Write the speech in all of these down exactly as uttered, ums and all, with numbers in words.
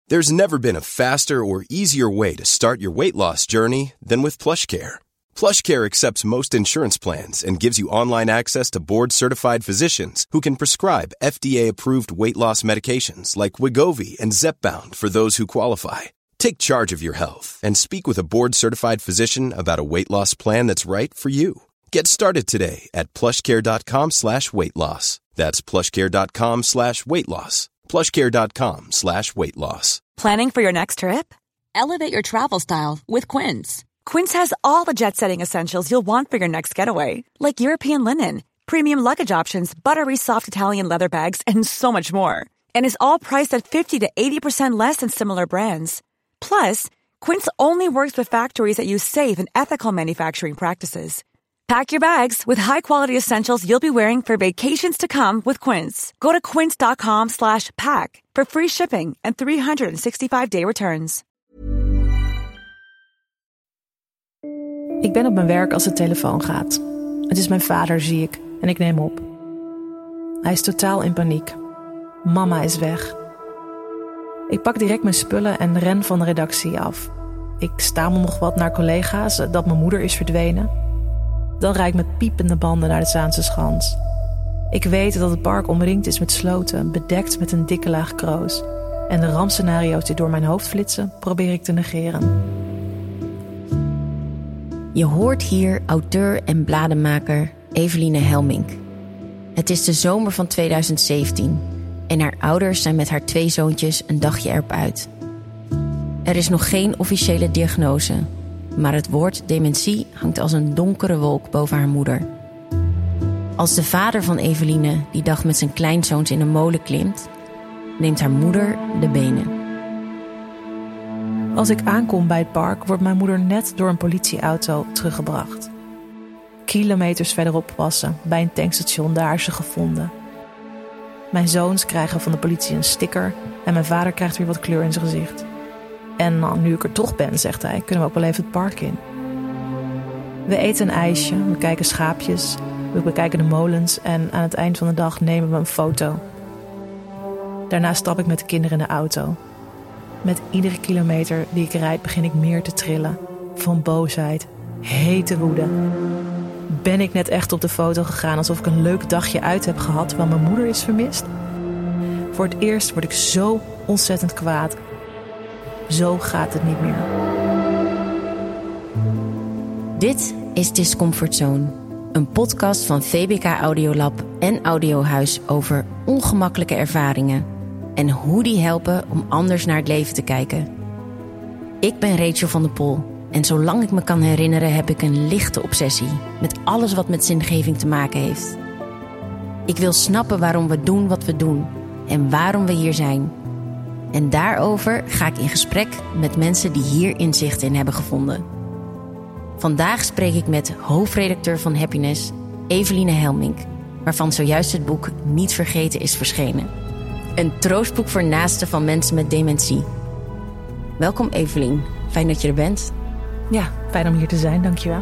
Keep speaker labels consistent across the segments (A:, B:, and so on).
A: There's never been a faster or easier way to start your weight loss journey than with PlushCare. PlushCare accepts most insurance plans and gives you online access to board-certified physicians who can prescribe F D A-approved weight loss medications like Wegovy and Zepbound for those who qualify. Take charge of your health and speak with a board-certified physician about a weight loss plan that's right for you. Get started today at plushcare.com slash weight loss. That's plushcare.com slash weight loss. plushcare.com slash weight loss.
B: Planning for your next trip? Elevate your travel style with Quince. Quince has all the jet-setting essentials you'll want for your next getaway, like European linen, premium luggage options, buttery soft Italian leather bags, and so much more. And is all priced at fifty to eighty percent less than similar brands. Plus, Quince only works with factories that use safe and ethical manufacturing practices. Pack your bags with high-quality essentials you'll be wearing for vacations to come with Quince. Go to quince.com slash pack for free shipping and three sixty-five day returns.
C: Ik ben op mijn werk als de telefoon gaat. Het is mijn vader, zie ik, en ik neem op. Hij is totaal in paniek. Mama is weg. Ik pak direct mijn spullen en ren van de redactie af. Ik stamel nog wat naar collega's dat mijn moeder is verdwenen. Dan rijd ik met piepende banden naar de Zaanse Schans. Ik weet dat het park omringd is met sloten, bedekt met een dikke laag kroos. En de rampscenario's die door mijn hoofd flitsen, probeer ik te negeren.
D: Je hoort hier auteur en bladenmaker Eveline Helmink. Het is de zomer van tweeduizend zeventien en haar ouders zijn met haar twee zoontjes een dagje erop uit. Er is nog geen officiële diagnose, maar het woord dementie hangt als een donkere wolk boven haar moeder. Als de vader van Eveline die dag met zijn kleinzoons in een molen klimt, neemt haar moeder de benen.
C: Als ik aankom bij het park, wordt mijn moeder net door een politieauto teruggebracht. Kilometers verderop wassen, bij een tankstation, daar is ze gevonden. Mijn zoons krijgen van de politie een sticker en mijn vader krijgt weer wat kleur in zijn gezicht. En nou, nu ik er toch ben, zegt hij, kunnen we ook wel even het park in. We eten een ijsje, we kijken schaapjes, we bekijken de molens en aan het eind van de dag nemen we een foto. Daarna stap ik met de kinderen in de auto. Met iedere kilometer die ik rijd begin ik meer te trillen. Van boosheid, hete woede. Ben ik net echt op de foto gegaan alsof ik een leuk dagje uit heb gehad terwijl mijn moeder is vermist? Voor het eerst word ik zo ontzettend kwaad. Zo gaat het niet meer.
D: Dit is Discomfort Zone, een podcast van V B K Audiolab en Audiohuis over ongemakkelijke ervaringen en hoe die helpen om anders naar het leven te kijken. Ik ben Rachel van der Pol en zolang ik me kan herinneren heb ik een lichte obsessie met alles wat met zingeving te maken heeft. Ik wil snappen waarom we doen wat we doen en waarom we hier zijn. En daarover ga ik in gesprek met mensen die hier inzicht in hebben gevonden. Vandaag spreek ik met hoofdredacteur van Happiness, Eveline Helmink, waarvan zojuist het boek Niet Vergeten is verschenen. Een troostboek voor naasten van mensen met dementie. Welkom Eveline, fijn dat je er bent.
C: Ja, fijn om hier te zijn, dankjewel.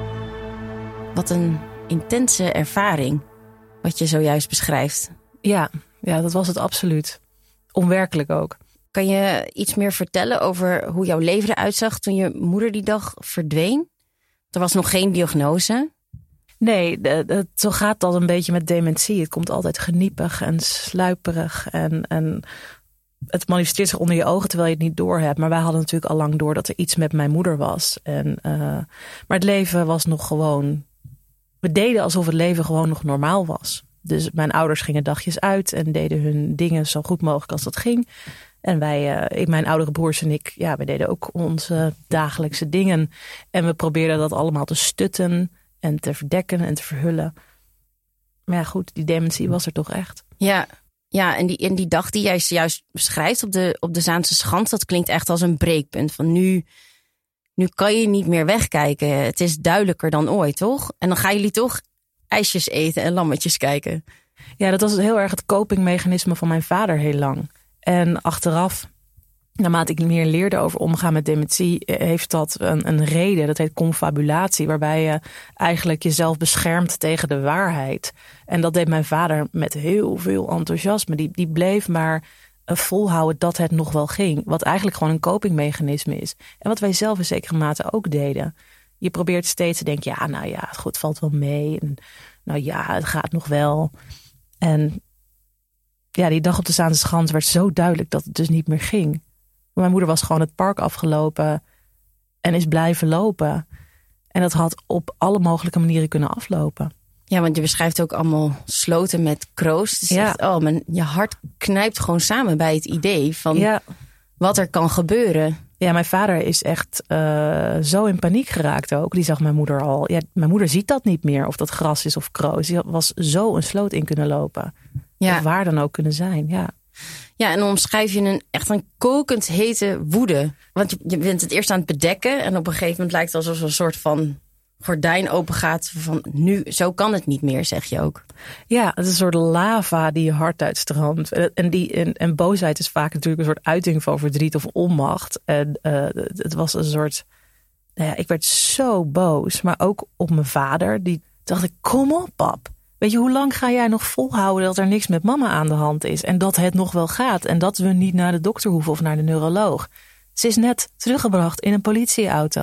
D: Wat een intense ervaring, wat je zojuist beschrijft.
C: Ja, ja, dat was het absoluut. Onwerkelijk ook.
D: Kan je iets meer vertellen over hoe jouw leven eruit zag toen je moeder die dag verdween? Er was nog geen diagnose.
C: Nee, de, de, zo gaat dat een beetje met dementie. Het komt altijd geniepig en sluiperig. En, en het manifesteert zich onder je ogen terwijl je het niet doorhebt. Maar wij hadden natuurlijk al lang door dat er iets met mijn moeder was. En, uh, maar het leven was nog gewoon... We deden alsof het leven gewoon nog normaal was. Dus mijn ouders gingen dagjes uit en deden hun dingen zo goed mogelijk als dat ging. En wij, uh, mijn oudere broers en ik, ja, we deden ook onze dagelijkse dingen. En we probeerden dat allemaal te stutten en te verdekken en te verhullen. Maar ja, goed, die dementie was er toch echt.
D: Ja, ja en, die, en die dag die jij juist beschrijft op de, op de Zaanse Schans, dat klinkt echt als een breekpunt. Van nu, nu kan je niet meer wegkijken. Het is duidelijker dan ooit, toch? En dan gaan jullie toch ijsjes eten en lammetjes kijken.
C: Ja, dat was heel erg het copingmechanisme van mijn vader heel lang. En achteraf, naarmate ik meer leerde over omgaan met dementie, heeft dat een, een reden. Dat heet confabulatie, waarbij je eigenlijk jezelf beschermt tegen de waarheid. En dat deed mijn vader met heel veel enthousiasme. Die, die bleef maar volhouden dat het nog wel ging. Wat eigenlijk gewoon een copingmechanisme is. En wat wij zelf in zekere mate ook deden. Je probeert steeds te denken, ja, nou ja, goed, valt wel mee. En, nou ja, het gaat nog wel. En ja, die dag op de Zaanse Schans werd zo duidelijk dat het dus niet meer ging. Mijn moeder was gewoon het park afgelopen en is blijven lopen. En dat had op alle mogelijke manieren kunnen aflopen.
D: Ja, want je beschrijft ook allemaal sloten met kroos. Dus
C: ja.
D: echt, oh, mijn, je hart knijpt gewoon samen bij het idee van
C: ja.
D: wat er kan gebeuren.
C: Ja, mijn vader is echt uh, zo in paniek geraakt ook. Die zag mijn moeder al. Ja, mijn moeder ziet dat niet meer, of dat gras is of kroos. Die was zo een sloot in kunnen lopen. Ja. Of waar dan ook kunnen zijn, ja.
D: Ja, en dan omschrijf je een echt een kokend hete woede. Want je, je bent het eerst aan het bedekken. En op een gegeven moment lijkt het alsof er een soort van gordijn open gaat. Van nu, zo kan het niet meer, zeg je ook.
C: Ja, het is een soort lava die je hart uitstroomt. En, die, en, en boosheid is vaak natuurlijk een soort uiting van verdriet of onmacht. En uh, het was een soort... Nou ja, ik werd zo boos. Maar ook op mijn vader. Die dacht ik, kom op pap. Weet je, hoe lang ga jij nog volhouden dat er niks met mama aan de hand is? En dat het nog wel gaat. En dat we niet naar de dokter hoeven of naar de neuroloog. Ze is net teruggebracht in een politieauto.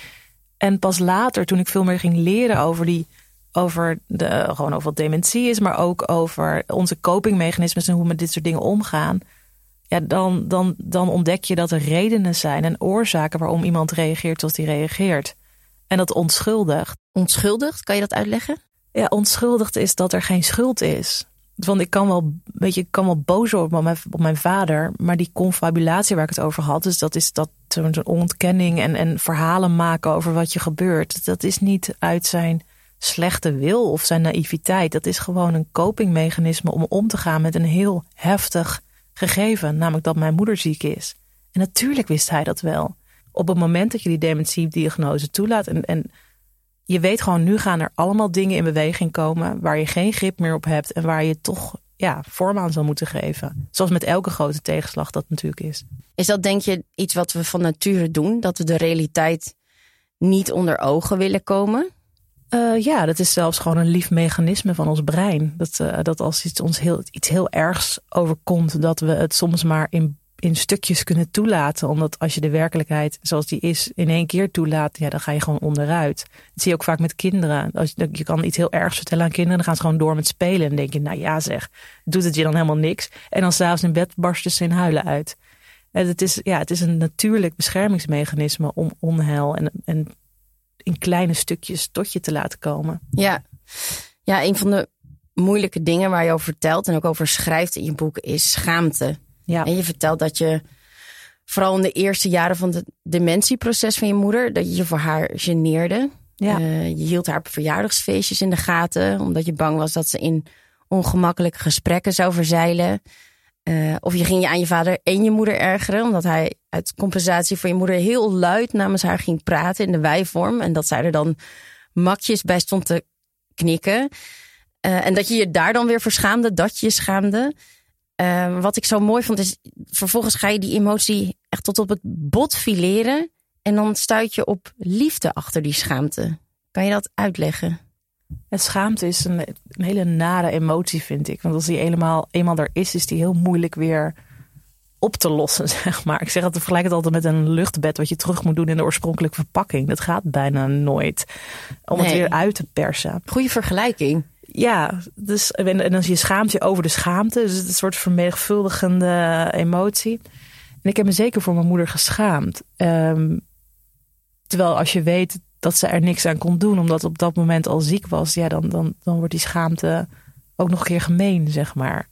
C: En pas later, toen ik veel meer ging leren over die, over de, gewoon over wat dementie is, maar ook over onze copingmechanismes en hoe we met dit soort dingen omgaan. Ja, dan, dan, dan ontdek je dat er redenen zijn en oorzaken waarom iemand reageert zoals die reageert. En dat onschuldigt.
D: Onschuldigt? Kan je dat uitleggen?
C: Ja, onschuldigd is dat er geen schuld is. Want ik kan wel, weet je, ik kan wel boos worden op mijn, op mijn vader, maar die confabulatie waar ik het over had, dus dat is dat zo'n ontkenning en, en verhalen maken over wat je gebeurt. Dat is niet uit zijn slechte wil of zijn naïviteit. Dat is gewoon een copingmechanisme om om te gaan met een heel heftig gegeven, namelijk dat mijn moeder ziek is. En natuurlijk wist hij dat wel. Op het moment dat je die dementiediagnose toelaat en, en je weet gewoon, nu gaan er allemaal dingen in beweging komen waar je geen grip meer op hebt en waar je toch ja, vorm aan zal moeten geven. Zoals met elke grote tegenslag dat natuurlijk is.
D: Is dat, denk je, iets wat we van nature doen? Dat we de realiteit niet onder ogen willen komen?
C: Uh, ja, dat is zelfs gewoon een lief mechanisme van ons brein. Dat, uh, dat als iets ons heel, iets heel ergs overkomt, dat we het soms maar in in stukjes kunnen toelaten. Omdat als je de werkelijkheid zoals die is in één keer toelaat, ja, dan ga je gewoon onderuit. Dat zie je ook vaak met kinderen. Als je, je kan iets heel ergs vertellen aan kinderen, dan gaan ze gewoon door met spelen. En dan denk je, nou ja zeg, doet het je dan helemaal niks. En dan 's avonds in bed barsten ze in huilen uit. En het is, ja, het is een natuurlijk beschermingsmechanisme om onheil en, en in kleine stukjes tot je te laten komen.
D: Ja. Ja, een van de moeilijke dingen waar je over vertelt en ook over schrijft in je boek is schaamte. Ja. En je vertelt dat je vooral in de eerste jaren van het dementieproces van je moeder, dat je je voor haar geneerde. Ja. Uh, je hield haar verjaardagsfeestjes in de gaten, omdat je bang was dat ze in ongemakkelijke gesprekken zou verzeilen. Uh, of je ging je aan je vader en je moeder ergeren, omdat hij uit compensatie voor je moeder heel luid namens haar ging praten in de wij-vorm. En dat zij er dan makjes bij stond te knikken. Uh, en dat je je daar dan weer voor schaamde, dat je je schaamde. Uh, wat ik zo mooi vond is, vervolgens ga je die emotie echt tot op het bot fileren. En dan stuit je op liefde achter die schaamte. Kan je dat uitleggen?
C: Het schaamte is een, een hele nare emotie, vind ik. Want als die eenmaal, eenmaal er is, is die heel moeilijk weer op te lossen, zeg maar. Ik zeg altijd, vergelijk het altijd met een luchtbed wat je terug moet doen in de oorspronkelijke verpakking. Dat gaat bijna nooit. Om nee. het weer uit te persen.
D: Goeie vergelijking.
C: Ja, dus, en dan je schaamt je over de schaamte. Dus het is een soort vermenigvuldigende emotie. En ik heb me zeker voor mijn moeder geschaamd. Um, terwijl als je weet dat ze er niks aan kon doen, omdat op dat moment al ziek was, ja, dan, dan, dan wordt die schaamte ook nog een keer gemeen, zeg maar.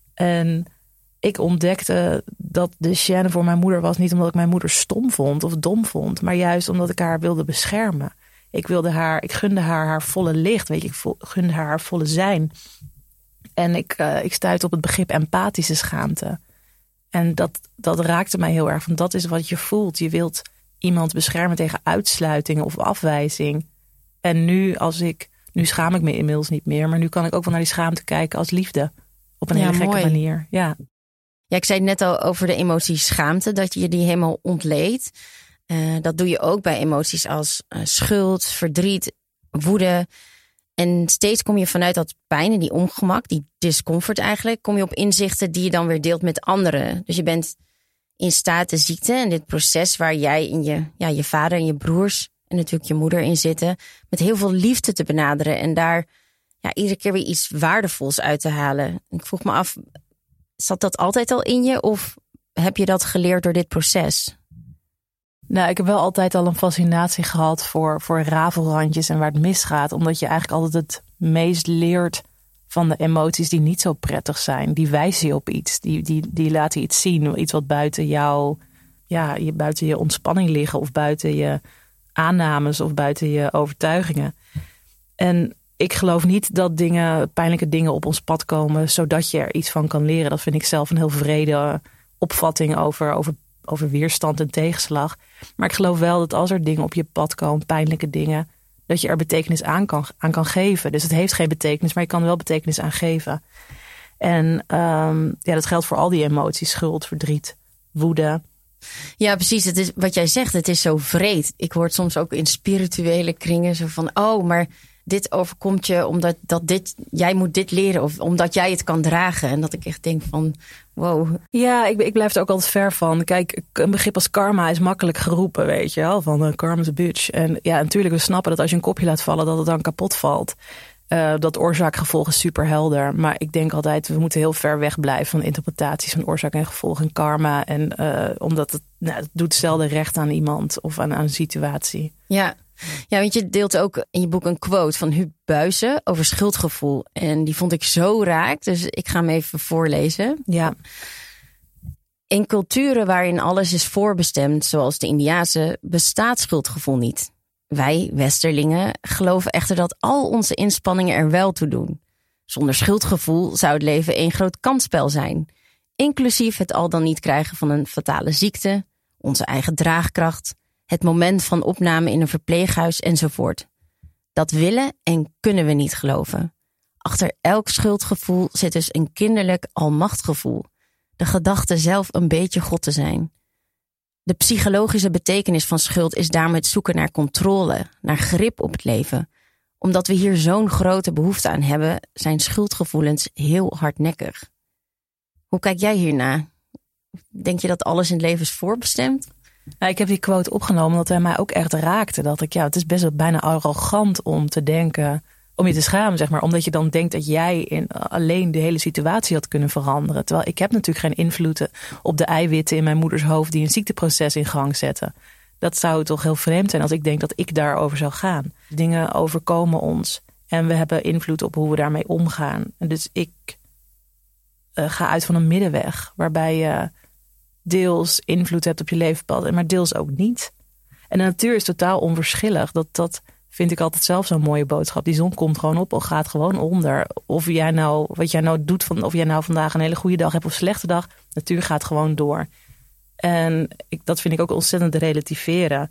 C: En ik ontdekte dat de gêne voor mijn moeder was niet omdat ik mijn moeder stom vond of dom vond, maar juist omdat ik haar wilde beschermen. Ik wilde haar, ik gunde haar haar volle licht, weet je, ik gunde haar haar volle zijn. En ik, uh, ik stuitte op het begrip empathische schaamte. En dat, dat raakte mij heel erg, want dat is wat je voelt. Je wilt iemand beschermen tegen uitsluiting of afwijzing. En nu, als ik, nu schaam ik me inmiddels niet meer, maar nu kan ik ook wel naar die schaamte kijken als liefde. Op een ja, hele gekke mooi. manier. Ja.
D: Ja, ik zei het net al over de emotie schaamte, dat je die helemaal ontleedt. Uh, dat doe je ook bij emoties als uh, schuld, verdriet, woede. En steeds kom je vanuit dat pijn en die ongemak, die discomfort eigenlijk, kom je op inzichten die je dan weer deelt met anderen. Dus je bent in staat de ziekte en dit proces waar jij en je, ja, je vader en je broers en natuurlijk je moeder in zitten, met heel veel liefde te benaderen en daar ja, iedere keer weer iets waardevols uit te halen. Ik vroeg me af, zat dat altijd al in je of heb je dat geleerd door dit proces?
C: Nou, ik heb wel altijd al een fascinatie gehad voor, voor rafelrandjes en waar het misgaat. Omdat je eigenlijk altijd het meest leert van de emoties die niet zo prettig zijn. Die wijzen je op iets. Die, die, die laten iets zien. Iets wat buiten jou, ja, je, buiten je ontspanning liggen. Of buiten je aannames of buiten je overtuigingen. En ik geloof niet dat dingen, pijnlijke dingen op ons pad komen zodat je er iets van kan leren. Dat vind ik zelf een heel vrede opvatting over, over, over weerstand en tegenslag. Maar ik geloof wel dat als er dingen op je pad komen, pijnlijke dingen, dat je er betekenis aan kan, aan kan geven. Dus het heeft geen betekenis, maar je kan er wel betekenis aan geven. En um, ja, dat geldt voor al die emoties. Schuld, verdriet, woede.
D: Ja, precies. Het is, wat jij zegt, het is zo vreed. Ik hoor het soms ook in spirituele kringen zo van, oh, maar dit overkomt je omdat dat dit, jij moet dit leren of omdat jij het kan dragen. En dat ik echt denk van, wow.
C: Ja, ik, ik blijf er ook altijd ver van. Kijk, een begrip als karma is makkelijk geroepen, weet je wel. Van uh, karma is a bitch. En ja, natuurlijk, we snappen dat als je een kopje laat vallen, dat het dan kapot valt. Uh, dat oorzaak-gevolg is super helder. Maar ik denk altijd, we moeten heel ver weg blijven van interpretaties van oorzaak en gevolg en karma. En uh, omdat het, nou, het doet zelden recht aan iemand of aan, aan een situatie.
D: Ja. Ja, want je deelt ook in je boek een quote van Huub Buijsen over schuldgevoel. En die vond ik zo raak, dus ik ga hem even voorlezen.
C: Ja.
D: In culturen waarin alles is voorbestemd, zoals de Indiase, bestaat schuldgevoel niet. Wij, Westerlingen, geloven echter dat al onze inspanningen er wel toe doen. Zonder schuldgevoel zou het leven één groot kansspel zijn. Inclusief het al dan niet krijgen van een fatale ziekte, onze eigen draagkracht, het moment van opname in een verpleeghuis enzovoort. Dat willen en kunnen we niet geloven. Achter elk schuldgevoel zit dus een kinderlijk almachtgevoel. De gedachte zelf een beetje God te zijn. De psychologische betekenis van schuld is daarom het zoeken naar controle, naar grip op het leven. Omdat we hier zo'n grote behoefte aan hebben, zijn schuldgevoelens heel hardnekkig. Hoe kijk jij hierna? Denk je dat alles in het leven is voorbestemd?
C: Nou, ik heb die quote opgenomen omdat hij mij ook echt raakte. Dat ik, ja, het is best wel bijna arrogant om te denken, om je te schamen, zeg maar. Omdat je dan denkt dat jij in, alleen de hele situatie had kunnen veranderen. Terwijl ik heb natuurlijk geen invloed op de eiwitten in mijn moeders hoofd die een ziekteproces in gang zetten. Dat zou toch heel vreemd zijn als ik denk dat ik daarover zou gaan. Dingen overkomen ons en we hebben invloed op hoe we daarmee omgaan. En dus ik uh, ga uit van een middenweg waarbij je deels invloed hebt op je leefpad, maar deels ook niet. En de natuur is totaal onverschillig. Dat, dat vind ik altijd zelf zo'n mooie boodschap. Die zon komt gewoon op of gaat gewoon onder. Of jij nou, wat jij nou doet, van, of jij nou vandaag een hele goede dag hebt of een slechte dag, de natuur gaat gewoon door. En ik, dat vind ik ook ontzettend relativeren.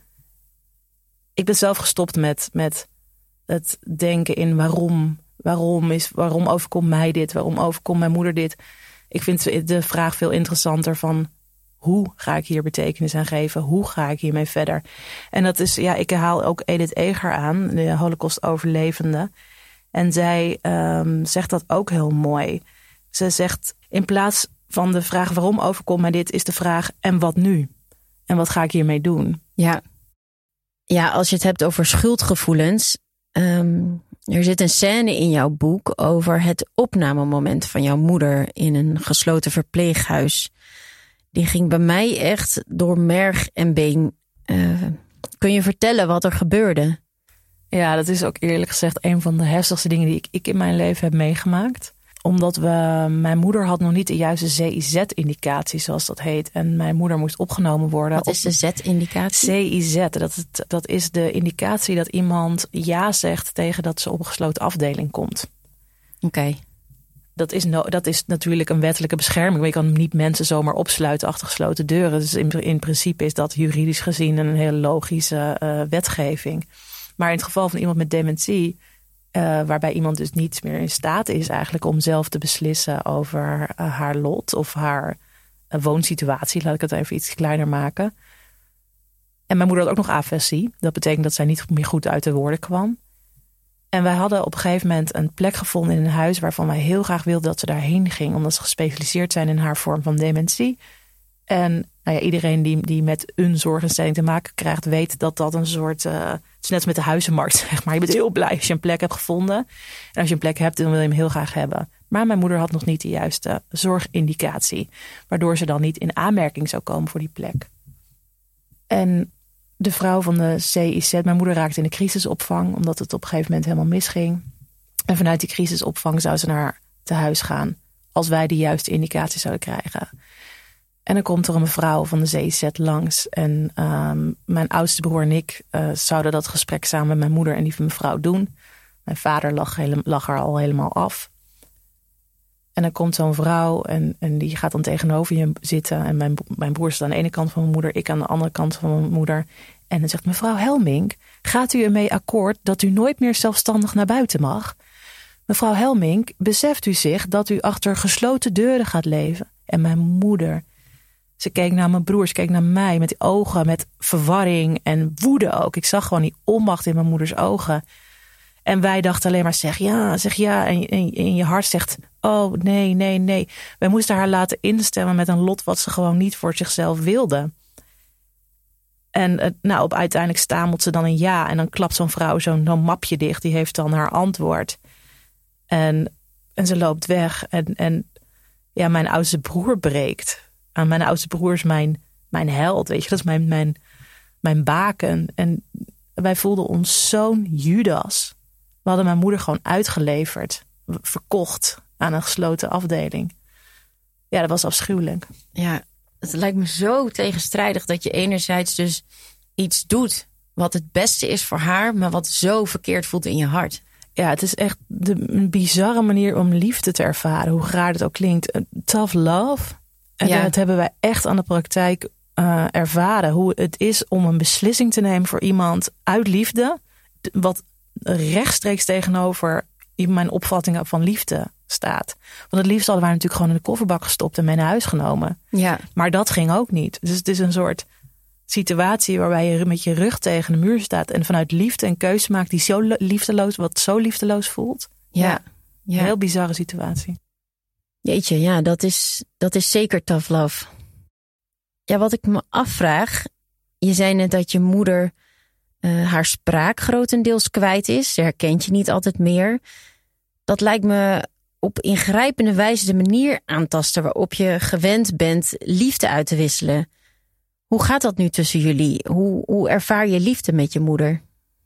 C: Ik ben zelf gestopt met, met het denken in waarom, waarom, is, waarom overkomt mij dit, waarom overkomt mijn moeder dit. Ik vind de vraag veel interessanter van, hoe ga ik hier betekenis aan geven? Hoe ga ik hiermee verder? En dat is, ja, ik haal ook Edith Eger aan, de Holocaust-overlevende. En zij um, zegt dat ook heel mooi. Ze zegt, in plaats van de vraag waarom overkomt mij dit, is de vraag, en wat nu? En wat ga ik hiermee doen?
D: Ja, ja, als je het hebt over schuldgevoelens, Um, er zit een scène in jouw boek over het opnamemoment van jouw moeder in een gesloten verpleeghuis. Die ging bij mij echt door merg en been. Uh, kun je vertellen wat er gebeurde?
C: Ja, dat is ook eerlijk gezegd een van de heftigste dingen die ik, ik in mijn leven heb meegemaakt. Omdat we, mijn moeder had nog niet de juiste C I Z-indicatie, zoals dat heet. En mijn moeder moest opgenomen worden.
D: Wat is de Z-indicatie?
C: C I Z, dat, is, dat is de indicatie dat iemand ja zegt tegen dat ze op een gesloten afdeling komt.
D: Oké. Okay.
C: Dat is, no, dat is natuurlijk een wettelijke bescherming. Maar je kan niet mensen zomaar opsluiten achter gesloten deuren. Dus in, in principe is dat juridisch gezien een hele logische uh, wetgeving. Maar in het geval van iemand met dementie, Uh, waarbij iemand dus niet meer in staat is eigenlijk om zelf te beslissen over uh, haar lot of haar uh, woonsituatie. Laat ik het even iets kleiner maken. En mijn moeder had ook nog afesie. Dat betekent dat zij niet meer goed uit de woorden kwam. En wij hadden op een gegeven moment een plek gevonden in een huis waarvan wij heel graag wilden dat ze daarheen ging, omdat ze gespecialiseerd zijn in haar vorm van dementie. En nou ja, iedereen die, die met een zorginstelling te maken krijgt, weet dat dat een soort, uh, het is net als met de huizenmarkt, zeg maar. Je bent heel blij als je een plek hebt gevonden. En als je een plek hebt, dan wil je hem heel graag hebben. Maar mijn moeder had nog niet de juiste zorgindicatie, waardoor ze dan niet in aanmerking zou komen voor die plek. En de vrouw van de C I Z, mijn moeder raakte in de crisisopvang, omdat het op een gegeven moment helemaal misging. En vanuit die crisisopvang zou ze naar haar tehuis gaan, als wij de juiste indicatie zouden krijgen. En dan komt er een mevrouw van de C I Z langs. En um, mijn oudste broer en ik uh, zouden dat gesprek samen met mijn moeder en die mevrouw doen. Mijn vader lag, hele, lag er al helemaal af. En dan komt zo'n vrouw en, en die gaat dan tegenover je zitten. En mijn, mijn broer zit aan de ene kant van mijn moeder, ik aan de andere kant van mijn moeder. En dan zegt mevrouw Helmink, gaat u ermee akkoord dat u nooit meer zelfstandig naar buiten mag? Mevrouw Helmink, beseft u zich dat u achter gesloten deuren gaat leven? En mijn moeder, ze keek naar mijn broer, ze keek naar mij met die ogen, met verwarring en woede ook. Ik zag gewoon die onmacht in mijn moeders ogen. En wij dachten alleen maar, zeg ja, zeg ja. En, en, en je hart zegt, oh nee, nee, nee. Wij moesten haar laten instemmen met een lot wat ze gewoon niet voor zichzelf wilde. En nou, op uiteindelijk stamelt ze dan een ja. En dan klapt zo'n vrouw zo'n, zo'n mapje dicht. Die heeft dan haar antwoord. En, en ze loopt weg. En, en ja, mijn oudste broer breekt. En mijn oudste broer is mijn, mijn held, weet je. Dat is mijn, mijn, mijn baken. En wij voelden ons zo'n Judas. We hadden mijn moeder gewoon uitgeleverd. Verkocht aan een gesloten afdeling. Ja, dat was afschuwelijk.
D: Ja, het lijkt me zo tegenstrijdig dat je enerzijds dus iets doet wat het beste is voor haar, maar wat zo verkeerd voelt in je hart.
C: Ja, het is echt de, een bizarre manier om liefde te ervaren. Hoe raar het ook klinkt. Tough love. En ja. Dat hebben wij echt aan de praktijk uh, ervaren. Hoe het is om een beslissing te nemen voor iemand uit liefde. Wat rechtstreeks tegenover mijn opvattingen van liefde staat. Want het liefst hadden wij natuurlijk gewoon in de kofferbak gestopt en mee naar huis genomen.
D: Ja.
C: Maar dat ging ook niet. Dus het is een soort situatie waarbij je met je rug tegen de muur staat en vanuit liefde een keuze maakt die zo liefdeloos, wat zo liefdeloos voelt.
D: Ja.
C: Ja.
D: Ja.
C: Een heel bizarre situatie.
D: Jeetje, ja, dat is, dat is zeker tough love. Ja, wat ik me afvraag, je zei net dat je moeder uh, haar spraak grotendeels kwijt is. Ze herkent je niet altijd meer. Dat lijkt me op ingrijpende wijze de manier aantasten waarop je gewend bent liefde uit te wisselen. Hoe gaat dat nu tussen jullie? Hoe, hoe ervaar je liefde met je moeder?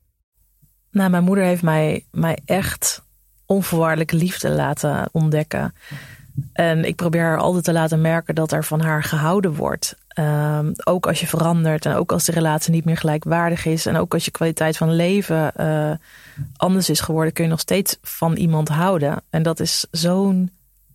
C: Nou, mijn moeder heeft mij, mij echt onvoorwaardelijke liefde laten ontdekken. En ik probeer haar altijd te laten merken dat er van haar gehouden wordt. Um, ook als je verandert en ook als de relatie niet meer gelijkwaardig is. En ook als je kwaliteit van leven uh, anders is geworden, kun je nog steeds van iemand houden. En dat is zo'n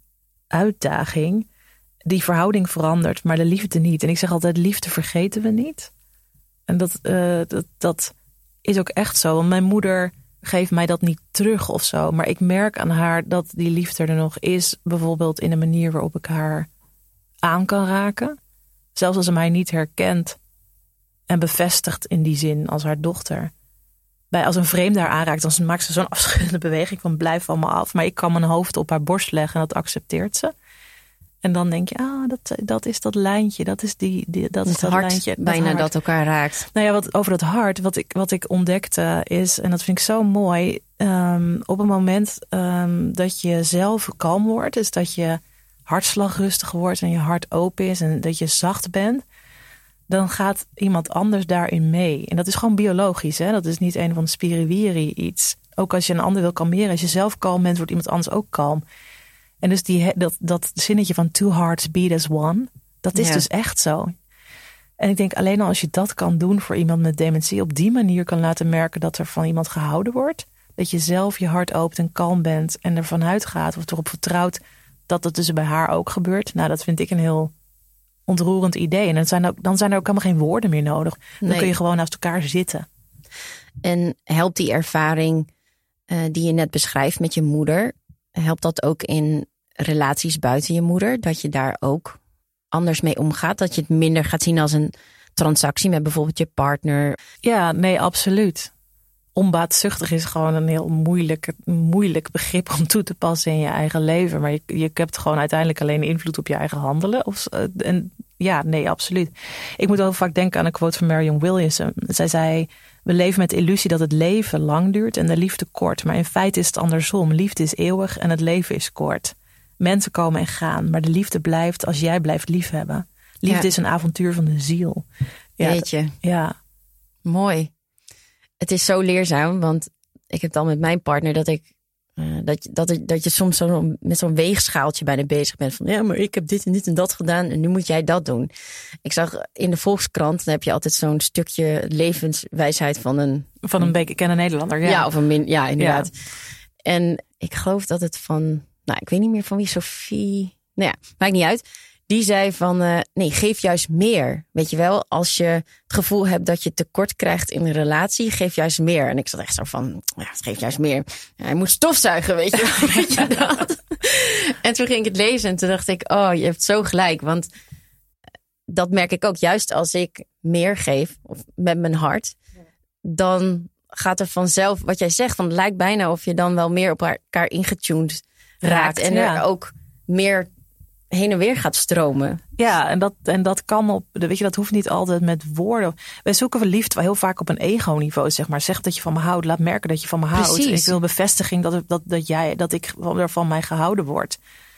C: uitdaging. Die verhouding verandert, maar de liefde niet. En ik zeg altijd, liefde vergeten we niet. En dat, uh, dat, dat is ook echt zo. Want mijn moeder geeft mij dat niet terug of zo. Maar ik merk aan haar dat die liefde er nog is. Bijvoorbeeld in de manier waarop ik haar aan kan raken. Zelfs als ze mij niet herkent en bevestigt in die zin als haar dochter. Bij, als een vreemde haar aanraakt, dan maakt ze zo'n afschuwende beweging van blijf van me af. Maar ik kan mijn hoofd op haar borst leggen en dat accepteert ze. En dan denk je, ah, dat, dat is dat lijntje, dat is die, die dat
D: het
C: is dat
D: hart
C: lijntje. Dat
D: bijna
C: hart.
D: dat elkaar raakt.
C: Nou ja, wat over dat hart, wat ik, wat ik ontdekte is, en dat vind ik zo mooi, um, op een moment um, dat je zelf kalm wordt, is dat je hartslag rustig wordt en je hart open is en dat je zacht bent, dan gaat iemand anders daarin mee. En dat is gewoon biologisch, hè? Dat is niet een van de spiriwiri iets. Ook als je een ander wil kalmeren, als je zelf kalm bent, wordt iemand anders ook kalm. En dus die, dat, dat zinnetje van two hearts beat as one, dat is ja. dus echt zo. En ik denk alleen al als je dat kan doen voor iemand met dementie, op die manier kan laten merken dat er van iemand gehouden wordt. Dat je zelf je hart opent en kalm bent en ervan uitgaat of erop vertrouwt dat dat dus bij haar ook gebeurt. Nou, dat vind ik een heel ontroerend idee. En dan zijn er, dan zijn er ook helemaal geen woorden meer nodig. Dan nee. kun je gewoon naast elkaar zitten.
D: En helpt die ervaring uh, die je net beschrijft met je moeder, helpt dat ook in relaties buiten je moeder? Dat je daar ook anders mee omgaat? Dat je het minder gaat zien als een transactie met bijvoorbeeld je partner?
C: Ja, nee, absoluut. onbaatzuchtig is gewoon een heel moeilijk, moeilijk begrip om toe te passen in je eigen leven. Maar je, je hebt gewoon uiteindelijk alleen invloed op je eigen handelen. Of, en ja, nee, absoluut. Ik moet heel vaak denken aan een quote van Marianne Williamson. Zij zei, we leven met de illusie dat het leven lang duurt en de liefde kort. Maar in feite is het andersom. Liefde is eeuwig en het leven is kort. Mensen komen en gaan, maar de liefde blijft als jij blijft liefhebben. Liefde ja. is een avontuur van de ziel. Ja,
D: Weet je.
C: Ja.
D: Mooi. Het is zo leerzaam, want ik heb dan met mijn partner dat ik uh, dat, dat, dat je soms zo met zo'n weegschaaltje bijna bezig bent van ja, maar ik heb dit en dit en dat gedaan en nu moet jij dat doen. Ik zag in de Volkskrant, dan heb je altijd zo'n stukje levenswijsheid van een
C: van een bekende Nederlander. Ja,
D: ja of een min, ja inderdaad. Ja. En ik geloof dat het van, nou ik weet niet meer van wie, Sophie, nou ja, maakt niet uit. Die zei van, uh, nee, geef juist meer. Weet je wel, als je het gevoel hebt dat je tekort krijgt in een relatie, geef juist meer. En ik zat echt zo van, ja, geef juist meer. Ja, hij moet stofzuigen, weet je wel. Weet je dat? En toen ging ik het lezen en toen dacht ik, oh, je hebt zo gelijk. Want dat merk ik ook. Juist als ik meer geef, of met mijn hart, dan gaat er vanzelf, wat jij zegt, dan het lijkt bijna of je dan wel meer op elkaar ingetuned raakt. raakt en er ja. ook meer heen en weer gaat stromen.
C: Ja, en dat, en dat kan op, weet je, dat hoeft niet altijd met woorden. Wij zoeken liefde wel heel vaak op een ego-niveau, zeg maar. Zeg dat je van me houdt, laat merken dat je van me houdt.
D: Precies.
C: Ik wil bevestiging dat, dat, dat, jij, dat ik er van mij gehouden word.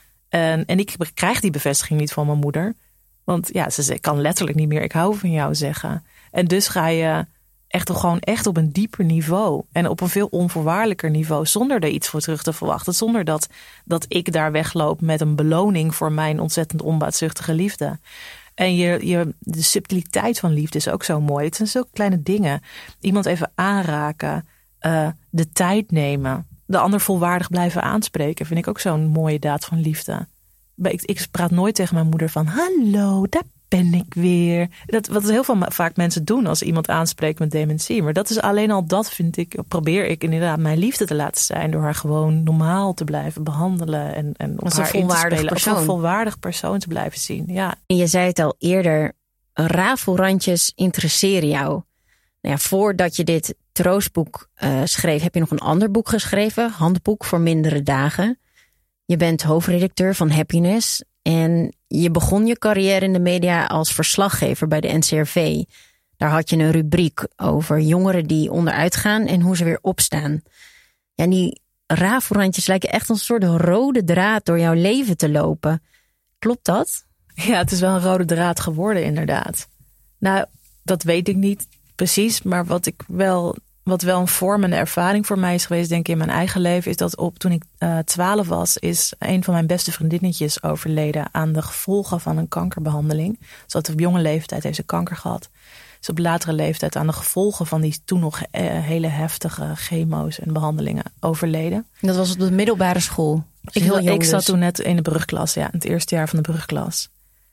C: En, en ik krijg die bevestiging niet van mijn moeder. Want ja, ze kan letterlijk niet meer ik hou van jou zeggen. En dus ga je echt gewoon echt op een dieper niveau. En op een veel onvoorwaardelijker niveau. Zonder er iets voor terug te verwachten. Zonder dat, dat ik daar wegloop met een beloning voor mijn ontzettend onbaatzuchtige liefde. En je, je, de subtiliteit van liefde is ook zo mooi. Het zijn zulke kleine dingen. Iemand even aanraken. Uh, de tijd nemen. De ander volwaardig blijven aanspreken. Vind ik ook zo'n mooie daad van liefde. Ik, ik praat nooit tegen mijn moeder van hallo, daar ben ik weer. Dat, wat heel veel, vaak mensen doen als iemand aanspreekt met dementie. Maar dat is alleen al dat, vind ik, probeer ik inderdaad mijn liefde te laten zijn. Door haar gewoon normaal te blijven behandelen. En, en op
D: als
C: haar
D: een volwaardig
C: in te spelen.
D: persoon.
C: Als een volwaardig persoon te blijven zien. Ja.
D: En je zei het al eerder, rafelrandjes interesseren jou. Nou ja, voordat je dit troostboek uh, schreef, heb je nog een ander boek geschreven. Handboek voor mindere dagen. Je bent hoofdredacteur van Happiness. En je begon je carrière in de media als verslaggever bij de N C R V. Daar had je een rubriek over jongeren die onderuit gaan en hoe ze weer opstaan. Ja, en die rafelrandjes lijken echt een soort rode draad door jouw leven te lopen. Klopt dat?
C: Ja, het is wel een rode draad geworden inderdaad. Nou, dat weet ik niet precies. Maar wat ik wel, wat wel een vormende ervaring voor mij is geweest, denk ik, in mijn eigen leven, is dat op toen ik twaalf uh, was, is een van mijn beste vriendinnetjes overleden aan de gevolgen van een kankerbehandeling. Ze had op jonge leeftijd heeft ze kanker gehad. Ze op latere leeftijd aan de gevolgen van die toen nog uh, hele heftige chemo's en behandelingen overleden.
D: Dat was op de middelbare school.
C: Ik,
D: heel jong
C: ik zat
D: dus.
C: toen net in de brugklas, ja, in het eerste jaar van de brugklas.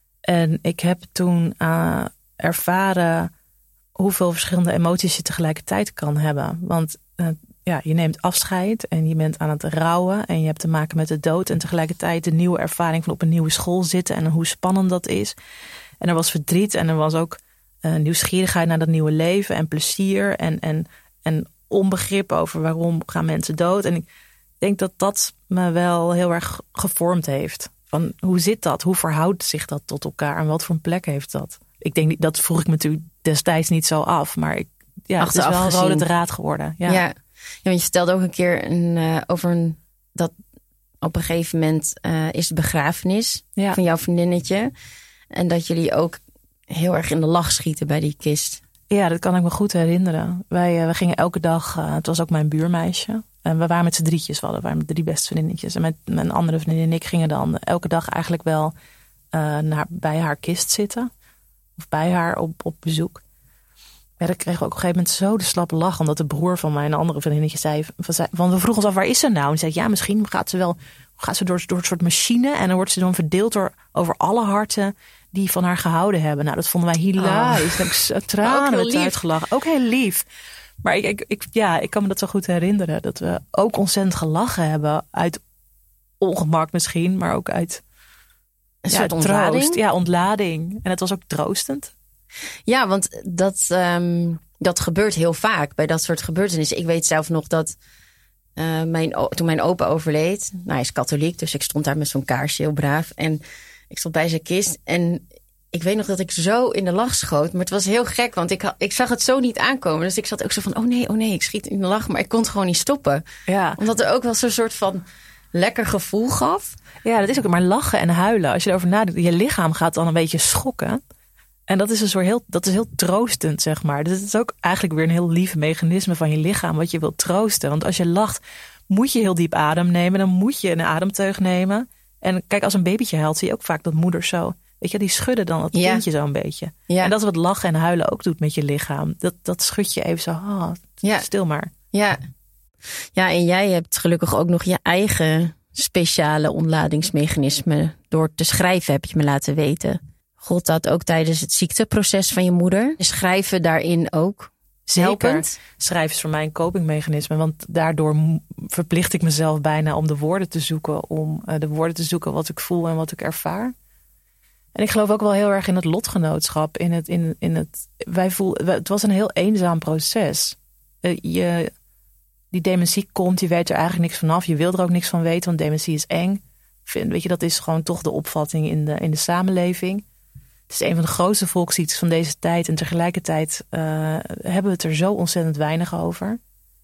C: En ik heb toen uh, ervaren hoeveel verschillende emoties je tegelijkertijd kan hebben. Want uh, ja, je neemt afscheid en je bent aan het rouwen en je hebt te maken met de dood en tegelijkertijd de nieuwe ervaring van op een nieuwe school zitten en hoe spannend dat is. En er was verdriet en er was ook uh, nieuwsgierigheid naar dat nieuwe leven en plezier en, en, en onbegrip over waarom gaan mensen dood. En ik denk dat dat me wel heel erg gevormd heeft. Van hoe zit dat? Hoe verhoudt zich dat tot elkaar? En wat voor een plek heeft dat? Ik denk, dat vroeg ik me natuurlijk destijds niet zo af. Maar ik, ja, het is wel een rode draad geworden. Ja.
D: Ja. Ja, want je vertelde ook een keer een, uh, over een, dat op een gegeven moment uh, is de begrafenis ja. van jouw vriendinnetje. En dat jullie ook heel erg in de lach schieten bij die kist.
C: Ja, dat kan ik me goed herinneren. Wij, uh, we gingen elke dag, uh, het was ook mijn buurmeisje. En we waren met z'n drietjes, we hadden, we waren met drie beste vriendinnetjes. En met mijn andere vriendin en ik gingen dan elke dag eigenlijk wel uh, naar, bij haar kist zitten. Of bij haar op, op bezoek. Ja, dan kregen we ook op een gegeven moment zo de slappe lach. Omdat de broer van mijn andere vriendinnetje zei, van we vroegen ons af, waar is ze nou? En zei, ja, misschien gaat ze wel gaat ze door, door een soort machine. En dan wordt ze dan verdeeld door, over alle harten die van haar gehouden hebben. Nou, dat vonden wij hilarisch. Oh. Daar heb ik tranen met uitgelachen. Ook heel lief. Maar ik, ik, ik, ja, ik kan me dat zo goed herinneren. Dat we ook ontzettend gelachen hebben. Uit ongemak misschien, maar ook uit
D: een
C: ja,
D: soort ontlading.
C: Troost. Ja, ontlading. En het was ook troostend.
D: Ja, want dat, um, dat gebeurt heel vaak bij dat soort gebeurtenissen. Ik weet zelf nog dat uh, mijn, toen mijn opa overleed. Nou, hij is katholiek, dus ik stond daar met zo'n kaarsje, heel braaf. En ik stond bij zijn kist. En ik weet nog dat ik zo in de lach schoot. Maar het was heel gek, want ik, ik zag het zo niet aankomen. Dus ik zat ook zo van, oh nee, oh nee, ik schiet in de lach. Maar ik kon het gewoon niet stoppen. Ja. Omdat er ook wel zo'n soort van lekker gevoel gaf.
C: Ja, dat is ook maar lachen en huilen. Als je erover nadenkt, je lichaam gaat dan een beetje schokken. En dat is een soort heel, dat is heel troostend, zeg maar. Dus het is ook eigenlijk weer een heel lief mechanisme van je lichaam wat je wilt troosten. Want als je lacht, moet je heel diep adem nemen. Dan moet je een ademteug nemen. En kijk, als een babytje huilt, zie je ook vaak dat moeders zo, weet je, die schudden dan het
D: ja.
C: kindje zo een beetje.
D: Ja.
C: En dat is wat lachen en huilen ook doet met je lichaam. Dat, dat schud je even zo, oh,
D: ja.
C: stil maar.
D: Ja. Ja, en jij hebt gelukkig ook nog je eigen speciale ontladingsmechanisme. Door te schrijven, heb je me laten weten. Gold dat ook tijdens het ziekteproces van je moeder? Schrijven daarin ook helpend?
C: Zeker. Schrijven is voor mij een copingmechanisme. Want daardoor verplicht ik mezelf bijna om de woorden te zoeken. Om uh, de woorden te zoeken wat ik voel en wat ik ervaar. En ik geloof ook wel heel erg in het lotgenootschap. In het, in, in het, wij voel, het was een heel eenzaam proces. Uh, je, die dementie komt, je weet er eigenlijk niks vanaf. Je wil er ook niks van weten, want dementie is eng. Vind, weet je, dat is gewoon toch de opvatting in de, in de samenleving. Het is een van de grootste volksziektes van deze tijd. En tegelijkertijd uh, hebben we het er zo ontzettend weinig over.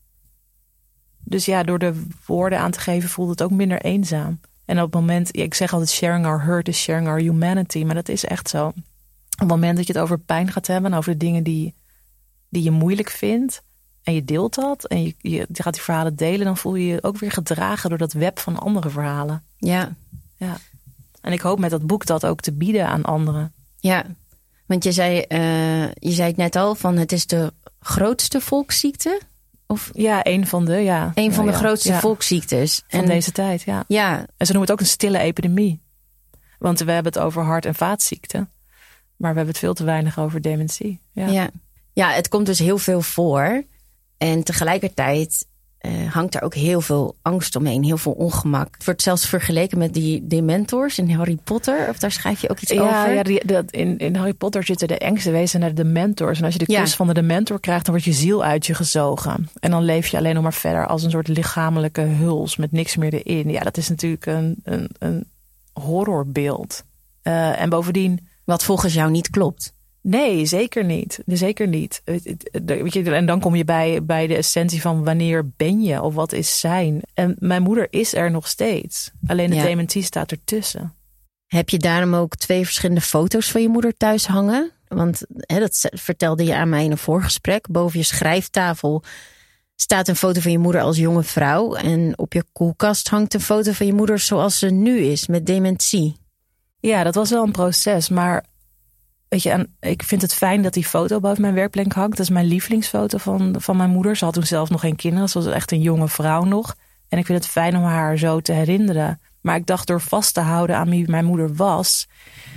C: Dus ja, door de woorden aan te geven voelt het ook minder eenzaam. En op het moment, ik zeg altijd sharing our hurt is sharing our humanity. Maar dat is echt zo. Op het moment dat je het over pijn gaat hebben. En over de dingen die, die je moeilijk vindt. En je deelt dat. En je, je gaat die verhalen delen. Dan voel je je ook weer gedragen door dat web van andere verhalen.
D: Ja.
C: Ja. En ik hoop met dat boek dat ook te bieden aan anderen.
D: Ja, want je zei, uh, je zei het net al, van het is de grootste volksziekte? Of?
C: Ja, een van de, ja.
D: Een van
C: ja,
D: de
C: ja.
D: grootste
C: ja.
D: volksziektes.
C: Van
D: en,
C: deze tijd, ja.
D: ja.
C: En ze noemen het ook een stille epidemie. Want we hebben het over hart- en vaatziekten. Maar we hebben het veel te weinig over dementie. Ja,
D: ja. ja het komt dus heel veel voor. En tegelijkertijd uh, hangt daar ook heel veel angst omheen. Heel veel ongemak. Het wordt zelfs vergeleken met die dementors in Harry Potter. Of daar schrijf je ook iets
C: ja,
D: over?
C: Ja, die, dat in, in Harry Potter zitten de engste wezens de dementors. En als je de kus ja. van de dementor krijgt, dan wordt je ziel uit je gezogen. En dan leef je alleen nog maar verder als een soort lichamelijke huls met niks meer erin. Ja, dat is natuurlijk een, een, een horrorbeeld. Uh, en bovendien...
D: Wat volgens jou niet klopt.
C: Nee, zeker niet. Zeker niet. Weet je, en dan kom je bij, bij de essentie van wanneer ben je of wat is zijn. En mijn moeder is er nog steeds. Alleen de ja. dementie staat ertussen.
D: Heb je daarom ook twee verschillende foto's van je moeder thuis hangen? Want hè, dat vertelde je aan mij in een voorgesprek. Boven je schrijftafel staat een foto van je moeder als jonge vrouw. En op je koelkast hangt een foto van je moeder zoals ze nu is, met dementie.
C: Ja, dat was wel een proces, maar... Weet je, en ik vind het fijn dat die foto boven mijn werkplek hangt. Dat is mijn lievelingsfoto van, van mijn moeder. Ze had toen zelf nog geen kinderen. Ze was echt een jonge vrouw nog. En ik vind het fijn om haar zo te herinneren. Maar ik dacht, door vast te houden aan wie mijn moeder was...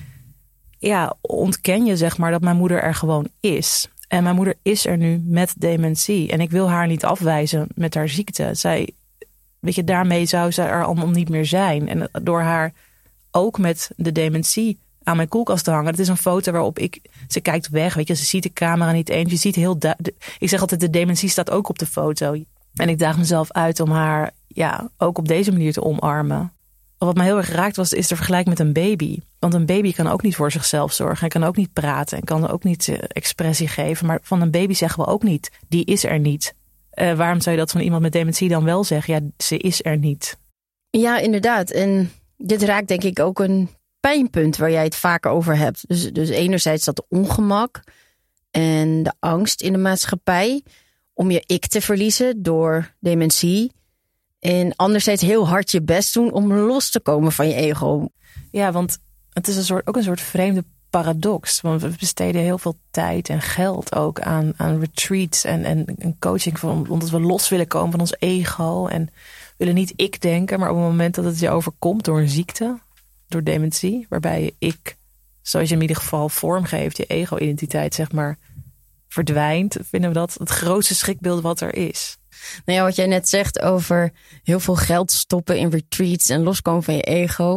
C: ja, ontken je zeg maar dat mijn moeder er gewoon is. En mijn moeder is er nu met dementie. En ik wil haar niet afwijzen met haar ziekte. Zij, weet je, daarmee zou ze er allemaal niet meer zijn. En door haar ook met de dementie... aan mijn koelkast te hangen. Het is een foto waarop ik... Ze kijkt weg, weet je. Ze ziet de camera niet eens. Je ziet heel... Du- ik zeg altijd, de dementie staat ook op de foto. En ik daag mezelf uit om haar... ja, ook op deze manier te omarmen. Wat me heel erg raakt was, is de vergelijking met een baby. Want een baby kan ook niet voor zichzelf zorgen. Hij kan ook niet praten. En kan ook niet uh, expressie geven. Maar van een baby zeggen we ook niet. Die is er niet. Uh, waarom zou je dat van iemand met dementie dan wel zeggen? Ja, ze is er niet.
D: Ja, inderdaad. En dit raakt denk ik ook een... pijnpunt waar jij het vaker over hebt. Dus, dus enerzijds dat ongemak en de angst in de maatschappij om je ik te verliezen door dementie. En anderzijds heel hard je best doen om los te komen van je ego.
C: Ja, want het is een soort, ook een soort vreemde paradox. Want we besteden heel veel tijd en geld ook aan, aan retreats en, en, en coaching. Van, omdat we los willen komen van ons ego. En willen niet ik denken, maar op het moment dat het je overkomt door een ziekte... door dementie, waarbij je ik, zoals je in ieder geval vormgeeft, je ego-identiteit zeg maar verdwijnt, vinden we dat het grootste schrikbeeld wat er is.
D: Nou ja, wat jij net zegt over heel veel geld stoppen in retreats en loskomen van je ego.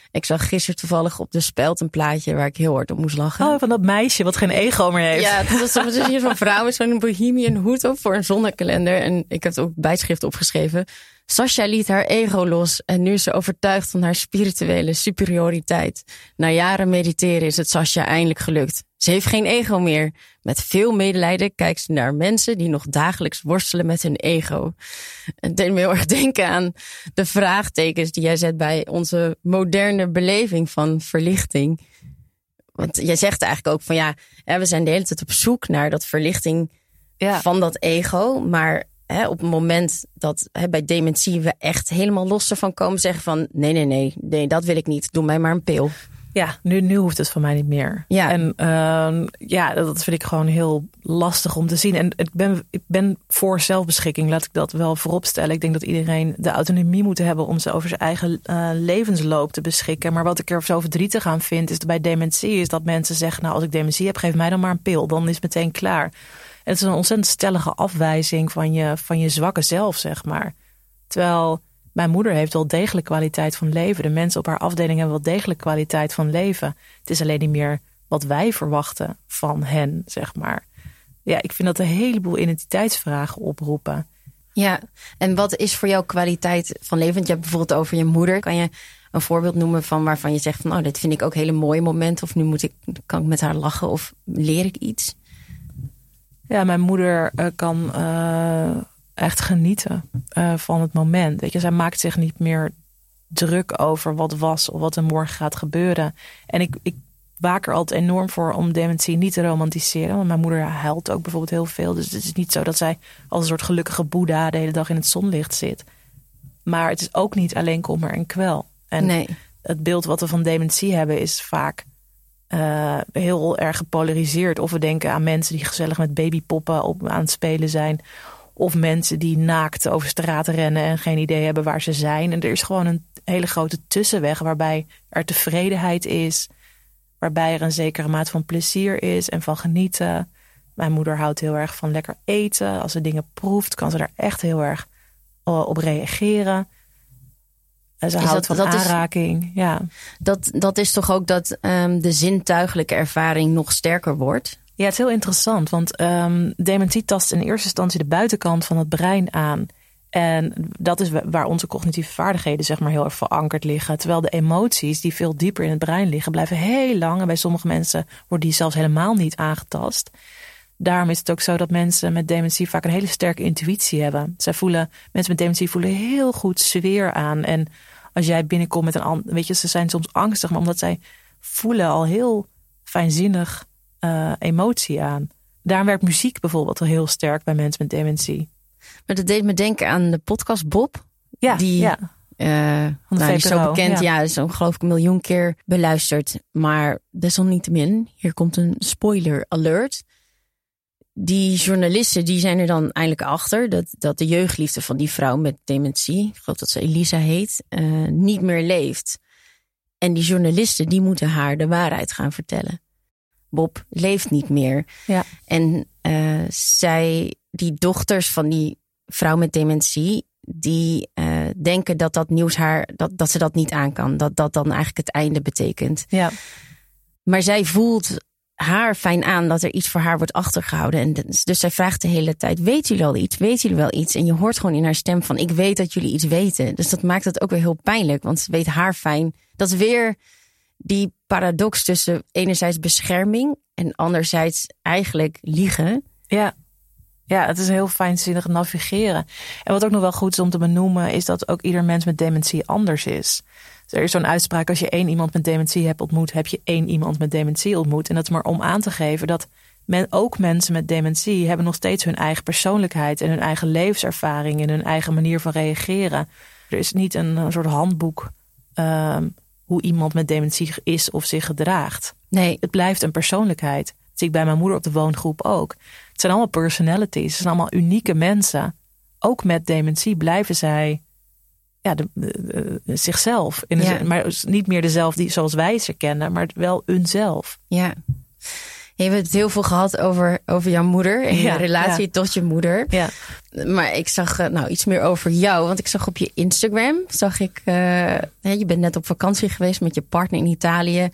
D: Ik zag gisteren toevallig op de Speld een plaatje waar ik heel hard op moest lachen.
C: Oh, van dat meisje wat geen ego meer heeft.
D: Ja, dat was een zusje van vrouw met zo'n bohemian hoed op voor een zonnekalender. En ik heb het ook bijschrift opgeschreven. Sascha liet haar ego los en nu is ze overtuigd van haar spirituele superioriteit. Na jaren mediteren is het Sascha eindelijk gelukt. Ze heeft geen ego meer. Met veel medelijden kijkt ze naar mensen die nog dagelijks worstelen met hun ego. Het deed me heel erg denken aan de vraagtekens die jij zet bij onze moderne beleving van verlichting. Want jij zegt eigenlijk ook van ja, we zijn de hele tijd op zoek naar dat verlichting ja. van dat ego. Maar hè, op het moment dat hè, bij dementie we echt helemaal los ervan komen zeggen van nee, nee, nee, nee, dat wil ik niet. Doe mij maar een pil.
C: Ja, nu, nu hoeft het van mij niet meer.
D: Ja.
C: En uh, ja, dat vind ik gewoon heel lastig om te zien. En ik ben, ik ben voor zelfbeschikking, laat ik dat wel voorop stellen. Ik denk dat iedereen de autonomie moet hebben om ze over zijn eigen uh, levensloop te beschikken. Maar wat ik er zo verdrietig aan vind, is dat bij dementie is dat mensen zeggen, nou als ik dementie heb, geef mij dan maar een pil. Dan is het meteen klaar. En het is een ontzettend stellige afwijzing van je, van je zwakke zelf, zeg maar. Terwijl mijn moeder heeft wel degelijk kwaliteit van leven. De mensen op haar afdeling hebben wel degelijk kwaliteit van leven. Het is alleen niet meer wat wij verwachten van hen, zeg maar. Ja, ik vind dat een heleboel identiteitsvragen oproepen.
D: Ja, en wat is voor jou kwaliteit van leven? Want je hebt bijvoorbeeld over je moeder. Kan je een voorbeeld noemen van waarvan je zegt van oh, dit vind ik ook hele mooie momenten. Of nu moet ik, kan ik met haar lachen of leer ik iets?
C: Ja, mijn moeder uh, kan Uh... echt genieten uh, van het moment. Weet je, zij maakt zich niet meer druk over wat was of wat er morgen gaat gebeuren. En ik, ik waak er altijd enorm voor om dementie niet te romantiseren. Want mijn moeder huilt ook bijvoorbeeld heel veel. Dus het is niet zo dat zij als een soort gelukkige boeddha de hele dag in het zonlicht zit. Maar het is ook niet alleen kommer en kwel. En
D: nee.
C: Het beeld wat we van dementie hebben is vaak uh, heel erg gepolariseerd. Of we denken aan mensen die gezellig met babypoppen op, aan het spelen zijn. Of mensen die naakt over straat rennen en geen idee hebben waar ze zijn. En er is gewoon een hele grote tussenweg waarbij er tevredenheid is. Waarbij er een zekere mate van plezier is en van genieten. Mijn moeder houdt heel erg van lekker eten. Als ze dingen proeft, kan ze daar echt heel erg op reageren. En ze
D: is
C: houdt
D: dat,
C: van
D: dat
C: aanraking.
D: Is,
C: ja.
D: dat, dat is toch ook dat um, de zintuigelijke ervaring nog sterker wordt?
C: Ja, het is heel interessant, want um, dementie tast in eerste instantie de buitenkant van het brein aan. En dat is waar onze cognitieve vaardigheden zeg maar heel erg verankerd liggen. Terwijl de emoties die veel dieper in het brein liggen, blijven heel lang. En bij sommige mensen wordt die zelfs helemaal niet aangetast. Daarom is het ook zo dat mensen met dementie vaak een hele sterke intuïtie hebben. Zij voelen, mensen met dementie voelen heel goed sfeer aan. En als jij binnenkomt met een ander, weet je, ze zijn soms angstig, maar omdat zij voelen al heel fijnzinnig Uh, emotie aan. Daarom werkt muziek bijvoorbeeld heel sterk bij mensen met dementie.
D: Maar dat deed me denken aan de podcast Bob.
C: Ja,
D: die,
C: ja.
D: Uh, nou, die is zo bekend. Ja, ja is zo'n geloof ik een miljoen keer beluisterd. Maar desalniettemin, hier komt een spoiler alert. Die journalisten die zijn er dan eindelijk achter dat, dat de jeugdliefde van die vrouw met dementie, ik geloof dat ze Elisa heet, uh, niet meer leeft. En die journalisten die moeten haar de waarheid gaan vertellen. Bob leeft niet meer.
C: Ja.
D: En uh, zij, die dochters van die vrouw met dementie, die uh, denken dat dat nieuws haar, dat, dat ze dat niet aan kan. Dat dat dan eigenlijk het einde betekent.
C: Ja.
D: Maar zij voelt haar fijn aan dat er iets voor haar wordt achtergehouden. En dus, dus zij vraagt de hele tijd, weten jullie al iets? Weten jullie wel iets? En je hoort gewoon in haar stem van, ik weet dat jullie iets weten. Dus dat maakt het ook weer heel pijnlijk, want ze weet haar fijn. Dat is weer die paradox tussen enerzijds bescherming en anderzijds eigenlijk liegen.
C: Ja. Ja, het is heel fijnzinnig navigeren. En wat ook nog wel goed is om te benoemen, is dat ook ieder mens met dementie anders is. Dus er is zo'n uitspraak, als je één iemand met dementie hebt ontmoet, heb je één iemand met dementie ontmoet. En dat is maar om aan te geven dat men, ook mensen met dementie hebben nog steeds hun eigen persoonlijkheid en hun eigen levenservaring en hun eigen manier van reageren. Er is niet een, een soort handboek uh, hoe iemand met dementie is of zich gedraagt.
D: Nee.
C: Het blijft een persoonlijkheid. Dat zie ik bij mijn moeder op de woongroep ook. Het zijn allemaal personalities. Het zijn allemaal unieke mensen. Ook met dementie blijven zij ja, de, de, de, zichzelf. In de, ja. Maar niet meer dezelfde zoals wij ze kennen, maar wel hunzelf.
D: Ja. Je hebt het heel veel gehad over, over jouw moeder en ja, je relatie ja. tot je moeder.
C: Ja.
D: Maar ik zag uh, nou iets meer over jou. Want ik zag op je Instagram, zag ik, uh, hè, je bent net op vakantie geweest met je partner in Italië.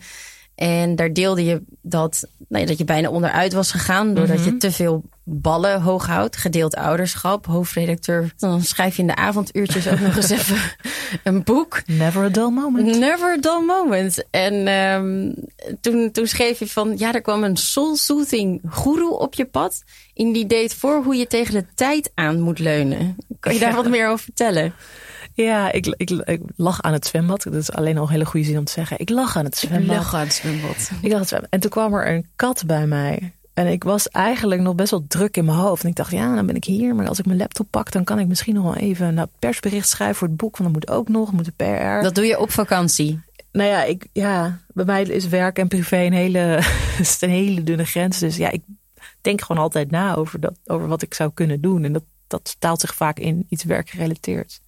D: En daar deelde je dat, nou ja, dat je bijna onderuit was gegaan. Doordat mm-hmm. je te veel ballen hoog houdt. Gedeeld ouderschap, hoofdredacteur. Dan schrijf je in de avonduurtjes ook nog eens even een boek.
C: Never a dull moment.
D: Never a dull moment. En um, toen, toen schreef je van, ja, er kwam een soul-soothing goeroe op je pad. En die deed voor hoe je tegen de tijd aan moet leunen. Kan je daar ja. wat meer over vertellen?
C: Ja, ik, ik, ik lag aan het zwembad. Dat is alleen al een hele goede zin om te zeggen. Ik lag aan het zwembad.
D: Ik lag aan het zwembad.
C: Ik lag aan het zwembad. En toen kwam er een kat bij mij. En ik was eigenlijk nog best wel druk in mijn hoofd. En ik dacht, ja, dan ben ik hier. Maar als ik mijn laptop pak, dan kan ik misschien nog wel even een persbericht schrijven voor het boek. Want dat moet ook nog, moet de P R.
D: Dat doe je op vakantie?
C: Nou ja, ik, ja bij mij is werk en privé een hele, is een hele dunne grens. Dus ja, ik denk gewoon altijd na over, dat, over wat ik zou kunnen doen. En dat, dat staalt zich vaak in iets werkgerelateerd.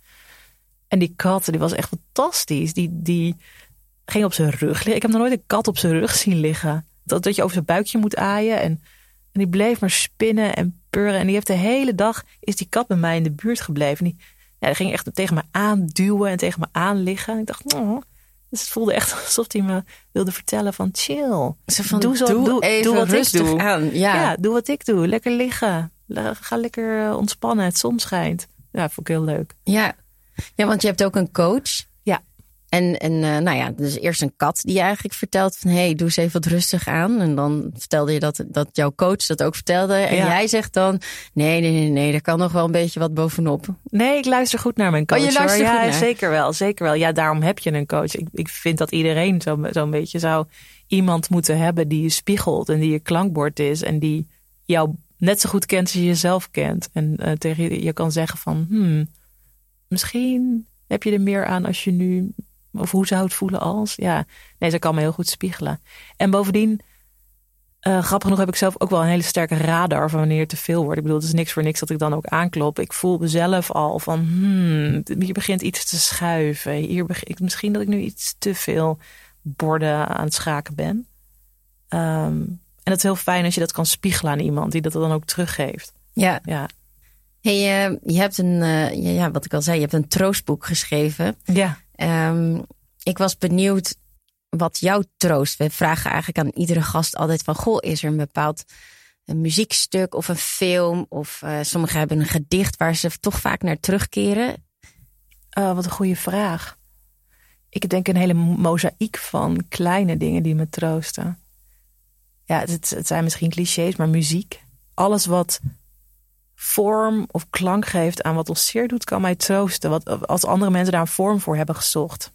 C: En die kat, die was echt fantastisch. Die, die ging op zijn rug liggen. Ik heb nog nooit een kat op zijn rug zien liggen. Dat, dat je over zijn buikje moet aaien. En, en die bleef maar spinnen en purren. En die heeft de hele dag, is die kat bij mij in de buurt gebleven. En die, ja, die ging echt tegen me aanduwen en tegen me aanliggen. En ik dacht, oh. Dus het voelde echt alsof hij me wilde vertellen van chill.
D: Zo van,
C: doe, zo,
D: doe,
C: doe,
D: even
C: doe wat
D: rustig
C: ik doe.
D: aan. Ja.
C: ja, doe wat ik doe. Lekker liggen. Ga lekker ontspannen. Het zon schijnt. Ja, vond ik heel leuk.
D: Ja. Ja, want je hebt ook een coach.
C: Ja.
D: En, en uh, nou ja, dus eerst een kat die je eigenlijk vertelt van, hé, hey, doe eens even wat rustig aan. En dan vertelde je dat, dat jouw coach dat ook vertelde. En ja. jij zegt dan, nee, nee, nee, nee, er kan nog wel een beetje wat bovenop.
C: Nee, ik luister goed naar mijn coach.
D: Oh, je luistert
C: hoor.
D: goed
C: Ja,
D: naar.
C: zeker wel, zeker wel. Ja, daarom heb je een coach. Ik, ik vind dat iedereen zo, zo'n beetje zou iemand moeten hebben die je spiegelt en die je klankbord is en die jou net zo goed kent als je jezelf kent. En uh, tegen je, je kan zeggen van, hmm, misschien heb je er meer aan als je nu, of hoe zou het voelen als? Ja, nee, ze kan me heel goed spiegelen. En bovendien, uh, grappig genoeg heb ik zelf ook wel een hele sterke radar van wanneer het te veel wordt. Ik bedoel, het is niks voor niks dat ik dan ook aanklop. Ik voel mezelf al van, hmm, hier begint iets te schuiven. Hier begint, misschien dat ik nu iets te veel borden aan het schaken ben. Um, en het is heel fijn als je dat kan spiegelen aan iemand die dat dan ook teruggeeft.
D: Ja.
C: Ja.
D: Hey, uh, je hebt een, uh, ja, ja, wat ik al zei, je hebt een troostboek geschreven.
C: Ja.
D: Um, ik was benieuwd wat jou troost. We vragen eigenlijk aan iedere gast altijd van, goh, is er een bepaald een muziekstuk of een film? Of uh, sommigen hebben een gedicht waar ze toch vaak naar terugkeren.
C: Uh, wat een goede vraag. Ik denk een hele mozaïek van kleine dingen die me troosten. Ja, het, het zijn misschien clichés, maar muziek. Alles wat vorm of klank geeft aan wat ons zeer doet, kan mij troosten. Wat, als andere mensen daar een vorm voor hebben gezocht.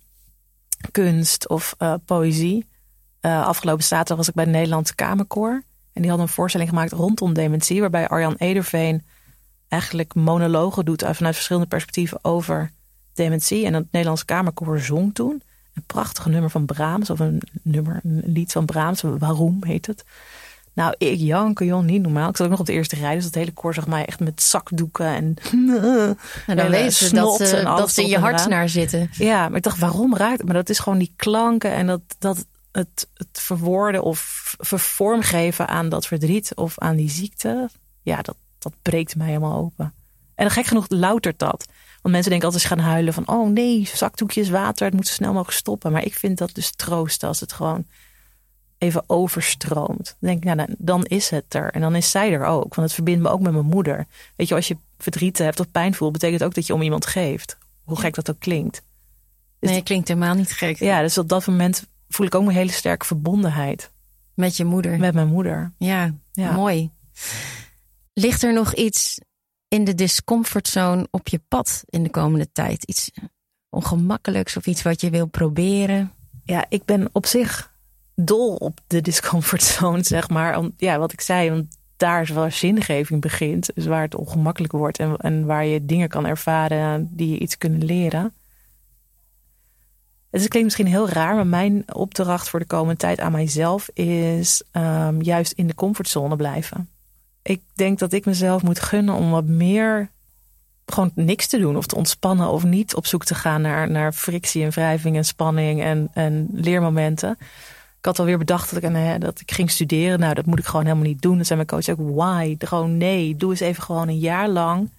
C: Kunst of uh, poëzie. Uh, afgelopen zaterdag was ik bij de Nederlandse Kamerkoor. En die hadden een voorstelling gemaakt rondom dementie. Waarbij Arjan Ederveen eigenlijk monologen doet vanuit verschillende perspectieven over dementie. En het Nederlandse Kamerkoor zong toen een prachtig nummer van Brahms. Of een nummer, een lied van Brahms. Waarom heet het? Nou, ik janken, joh, niet normaal. Ik zat ook nog op de eerste rij, dus dat hele koor zag mij echt met zakdoeken en
D: nou, dan weten ze dat, uh, dat ze in je hartsnaar zitten.
C: Ja, maar ik dacht, waarom raakt het? Maar dat is gewoon die klanken en dat, dat het, het verwoorden of vervormgeven aan dat verdriet of aan die ziekte. Ja, dat, dat breekt mij helemaal open. En dan gek genoeg loutert dat. Want mensen denken altijd gaan huilen van, oh nee, zakdoekjes, water, het moet zo snel mogelijk stoppen. Maar ik vind dat dus troosten als het gewoon even overstroomt. Dan denk ik, nou, dan is het er. En dan is zij er ook. Want het verbindt me ook met mijn moeder. Weet je, als je verdriet hebt of pijn voelt, betekent ook dat je om iemand geeft. Hoe gek dat ook klinkt. Dus
D: nee, het klinkt helemaal niet gek.
C: Ja, dus op dat moment voel ik ook een hele sterke verbondenheid.
D: Met je moeder.
C: Met mijn moeder.
D: Ja,
C: ja.
D: Mooi. Ligt er nog iets in de discomfortzone op je pad in de komende tijd? Iets ongemakkelijks of iets wat je wil proberen?
C: Ja, ik ben op zich dol op de discomfortzone, zeg maar. Om, ja, wat ik zei, want daar is waar zingeving begint. Dus waar het ongemakkelijk wordt en, en waar je dingen kan ervaren die je iets kunnen leren. Het klinkt misschien heel raar, maar mijn opdracht voor de komende tijd aan mijzelf is um, juist in de comfortzone blijven. Ik denk dat ik mezelf moet gunnen om wat meer gewoon niks te doen of te ontspannen of niet op zoek te gaan naar, naar frictie en wrijving en spanning en, en leermomenten. Ik had alweer bedacht dat ik, uh, dat ik ging studeren. Nou, dat moet ik gewoon helemaal niet doen. Dan zei mijn coach ook, why? Gewoon nee, doe eens even gewoon een jaar lang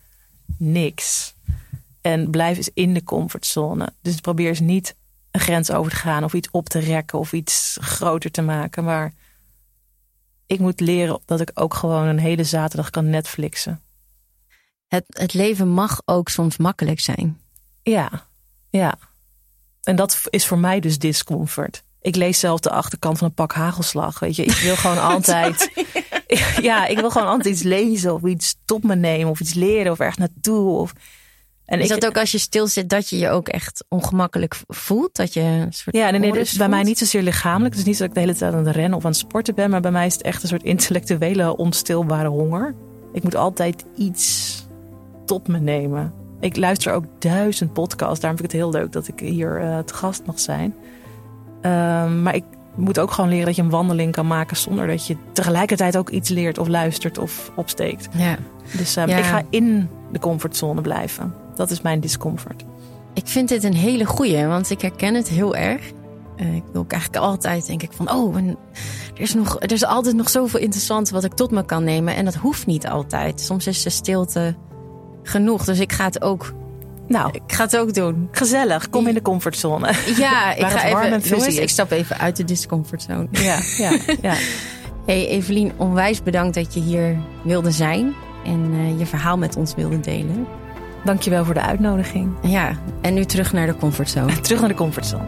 C: niks. En blijf eens in de comfortzone. Dus probeer eens niet een grens over te gaan of iets op te rekken of iets groter te maken. Maar ik moet leren dat ik ook gewoon een hele zaterdag kan Netflixen.
D: Het, het leven mag ook soms makkelijk zijn.
C: Ja, ja. En dat is voor mij dus discomfort. Ik lees zelf de achterkant van een pak hagelslag. Weet je, ik wil gewoon altijd. Ja, ik wil gewoon altijd iets lezen of iets tot me nemen of iets leren of ergens naartoe. Of, en
D: is
C: ik,
D: dat ook als je stil zit dat je je ook echt ongemakkelijk voelt? Dat je een soort
C: ja, nee, nee, dus bij
D: voelt?
C: mij niet zozeer lichamelijk. Dus niet dat ik de hele tijd aan het rennen of aan het sporten ben. Maar bij mij is het echt een soort intellectuele onstilbare honger. Ik moet altijd iets tot me nemen. Ik luister ook duizend podcasts. Daarom vind ik het heel leuk dat ik hier uh, te gast mag zijn. Um, maar ik moet ook gewoon leren dat je een wandeling kan maken zonder dat je tegelijkertijd ook iets leert of luistert of opsteekt.
D: Ja.
C: Dus um,
D: ja.
C: ik ga in de comfortzone blijven. Dat is mijn discomfort.
D: Ik vind dit een hele goeie, want ik herken het heel erg. Uh, ik wil ook eigenlijk altijd denk ik van, oh, en er is nog, er is altijd nog zoveel interessants wat ik tot me kan nemen. En dat hoeft niet altijd. Soms is de stilte genoeg. Dus ik ga het ook.
C: Nou,
D: ik ga het ook doen.
C: Gezellig, kom in de comfortzone.
D: Ja, ik ga even.
C: Jongens,
D: jongens, ik stap even uit de discomfortzone.
C: Ja, ja, ja.
D: Hey Evelien, onwijs bedankt dat je hier wilde zijn en uh, je verhaal met ons wilde delen.
C: Dankjewel voor de uitnodiging.
D: Ja, en nu terug naar de comfortzone.
C: Terug naar de comfortzone.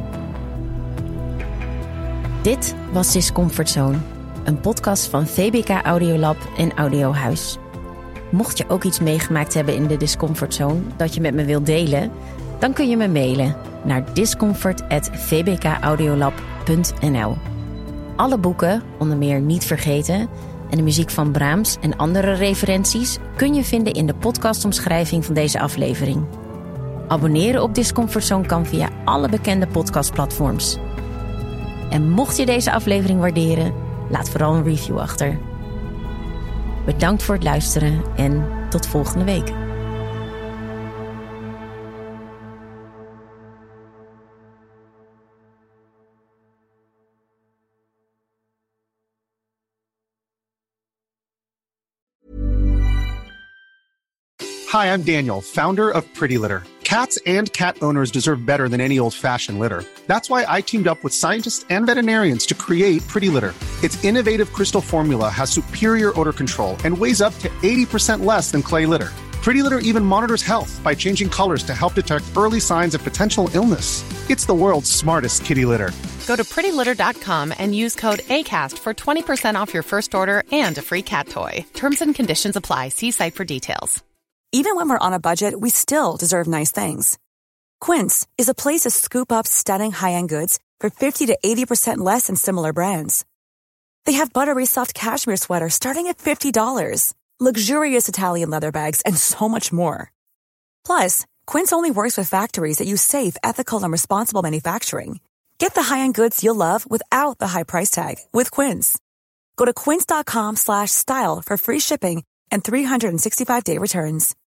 D: Dit was Discomfortzone, een podcast van V B K Audiolab en Audiohuis. Mocht je ook iets meegemaakt hebben in de discomfortzone dat je met me wilt delen, dan kun je me mailen naar discomfort at v b k audiolab punt n l. Alle boeken, onder meer Niet Vergeten en de muziek van Brahms en andere referenties kun je vinden in de podcastomschrijving van deze aflevering. Abonneren op Discomfortzone kan via alle bekende podcastplatforms. En mocht je deze aflevering waarderen, laat vooral een review achter. Bedankt voor het luisteren en tot volgende week.
E: Hi, I'm Daniel, founder of Pretty Litter. Cats and cat owners deserve better than any old-fashioned litter. That's why I teamed up with scientists and veterinarians to create Pretty Litter. Its innovative crystal formula has superior odor control and weighs up to eighty percent less than clay litter. Pretty Litter even monitors health by changing colors to help detect early signs of potential illness. It's the world's smartest kitty litter.
F: Go to pretty litter dot com and use code ACAST for twenty percent off your first order and a free cat toy. Terms and conditions apply. See site for details.
B: Even when we're on a budget, we still deserve nice things. Quince is a place to scoop up stunning high-end goods for fifty to eighty percent less than similar brands. They have buttery soft cashmere sweaters starting at fifty dollars, luxurious Italian leather bags, and so much more. Plus, Quince only works with factories that use safe, ethical, and responsible manufacturing. Get the high-end goods you'll love without the high price tag with Quince. Go to quince dot com slash style for free shipping and three sixty-five day returns.